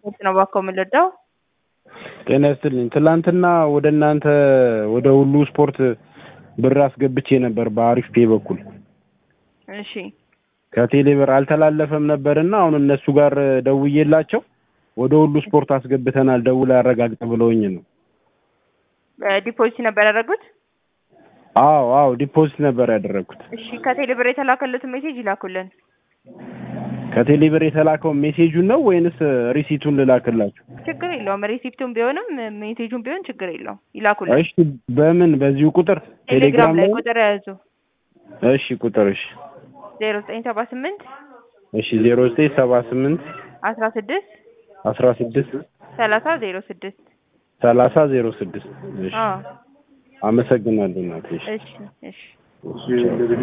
ነው ባኮ ምልዳው ጤና ይስጥልኝ ትላንትና ወደ እናንተ ወደ ሁሉ ስፖርት ብር አስገብቼ ነበር በአሪፍ ፔ በኩል እሺ ከቴሌብር አልተላለፈም ነበርና አሁን እነሱ ጋር ደውዬላቸው ወደ ሁሉ ስፖርት አስገብተናል ደውላ ያረጋግጥ ብለውኝ ነው ዲፖዚት ነበር ያደረጉት አዎ ዲፖዚት ነበር ያደረኩት እሺ ከቴሌብር የተላከለት ሜሴጅ ይላኩልን ከቴሌብር የተላከው ሜሴጁን ነው ወይንስ ሪሲቱን ልላክላችሁ ችግር የለውም ሪሲፕቱን ቢሆንም ሜሴጁን ቢሆን ችግር የለውም ይላኩልን እሺ በምን በዚሁ ቁጥር ቴሌግራም ላይ ቁጥር ያዙ እሺ ቁጥር እሺ 0978 እሺ 0978 16 3006 3006 እሺ አመሰግናለሁ እናቴ እሺ